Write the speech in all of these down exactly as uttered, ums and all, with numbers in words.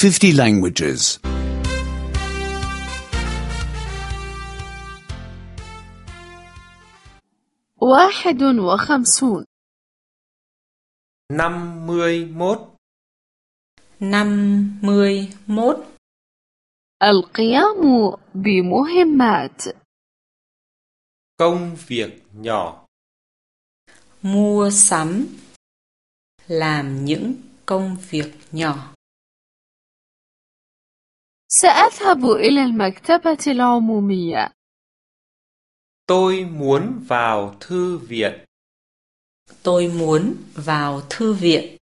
fifty languages. واحد وخمسون năm mươi mốt. năm mươi mốt. القيام بمهمات Công việc nhỏ. Mua sắm, làm những công việc nhỏ. سأذهب إلى المكتبة العمومية. Tôi muốn vào thư viện. Tôi muốn vào thư viện.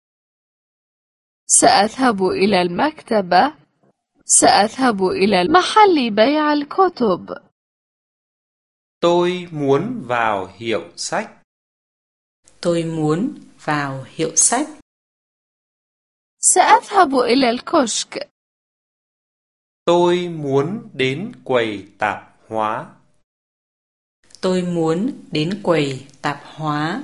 سأذهب إلى المكتبة. سأذهب إلى محل بيع الكتب. Tôi muốn vào hiệu sách. Tôi muốn vào hiệu sách. سأذهب إلى الكشك. Tôi muốn đến quầy tạp hóa. Tôi muốn đến quầy tạp hóa.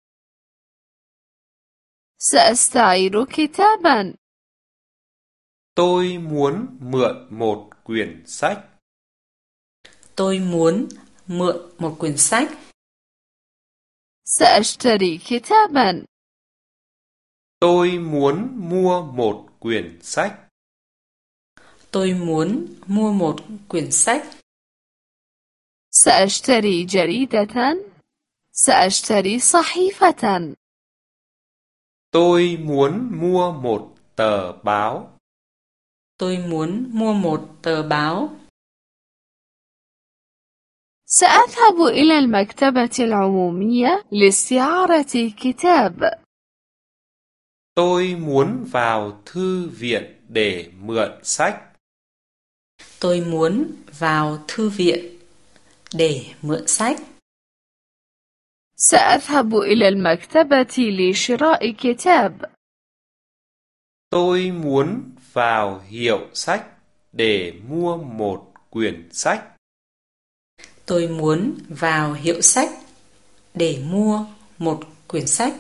سأستعير كتابا. Tôi muốn mượn một quyển sách. Tôi muốn mượn một quyển sách. سأشتري كتابا. Tôi muốn mua một quyển sách. Tôi muốn mua một quyển sách. سأشتري جريدة. سأشتري صحيفة. Tôi muốn mua một tờ báo. Tôi muốn mua một tờ báo. سأذهب إلى المكتبة العمومية لاستعارة كتاب. Tôi muốn vào thư viện để mượn sách. Tôi muốn vào thư viện để mượn sách. سأذهب إلى المكتبة لشراء كتاب. Tôi muốn vào hiệu sách để mua một quyển sách. Tôi muốn vào hiệu sách để mua một quyển sách.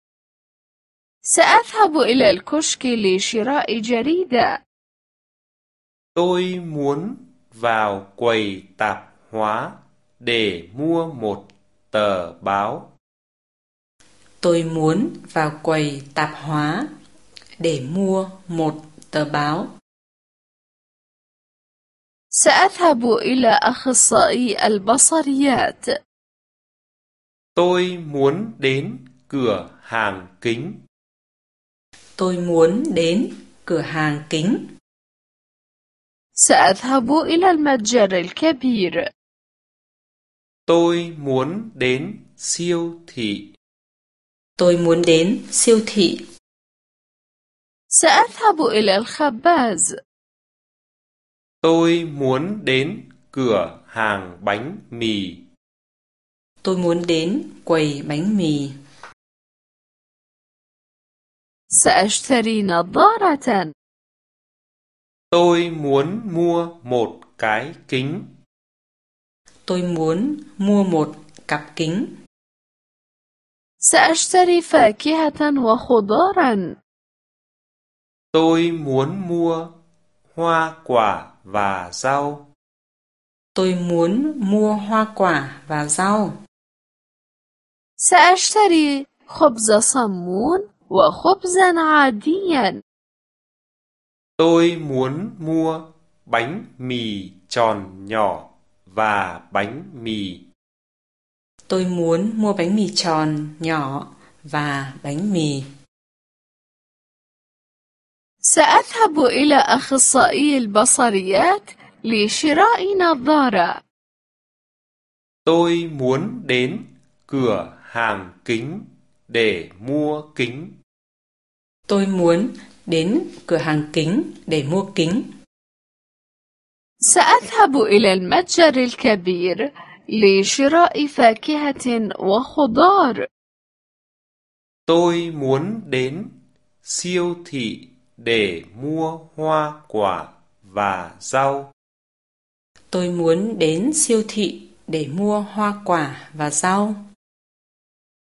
سأذهب إلى الكشك لشراء جريدة. Tôi muốn vào quầy tạp hóa để mua một tờ báo. Tôi muốn vào quầy tạp hóa để mua một tờ báo. سأذهب إلى أخصائي البصريات. Tôi muốn đến cửa hàng kính. Tôi muốn đến cửa hàng kính. سأذهب إلى المتجر الكبير. Tôi muốn đến siêu thị. Tôi muốn đến siêu thị. سأذهب إلى الخباز. Tôi muốn đến cửa hàng bánh mì. Tôi muốn đến quầy bánh mì. سأشتري نظارة. Tôi muốn mua một cái kính. Tôi muốn mua một cặp kính. سأشتري فاكهة وخضارا. Tôi muốn mua hoa quả và rau. Tôi muốn mua hoa quả và rau. سأشتري خبز صمون وخبزا عاديا. Tôi muốn mua bánh mì tròn nhỏ và bánh mì. Tôi muốn mua bánh mì tròn nhỏ và bánh mì. سأذهب إلى أخصائي البصريات لشراء نظارة. Tôi muốn đến cửa hàng kính để mua kính. Tôi muốn đến cửa hàng kính để mua kính. سأذهب إلى المتجر الكبير لشراء فاكهة وخضار. Tôi muốn đến siêu thị để mua hoa quả và rau. Tôi muốn đến siêu thị để mua hoa quả và rau.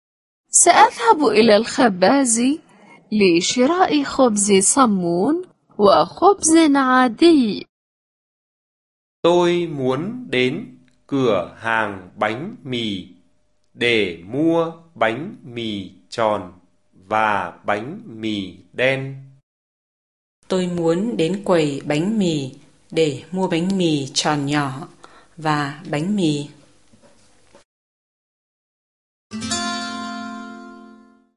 سأذهب إلى الخباز لشراء خبز صمون وخبز عادي. Tôi muốn đến cửa hàng bánh mì để mua bánh mì tròn và bánh mì đen. Tôi muốn đến quầy bánh mì để mua bánh mì tròn nhỏ và bánh mì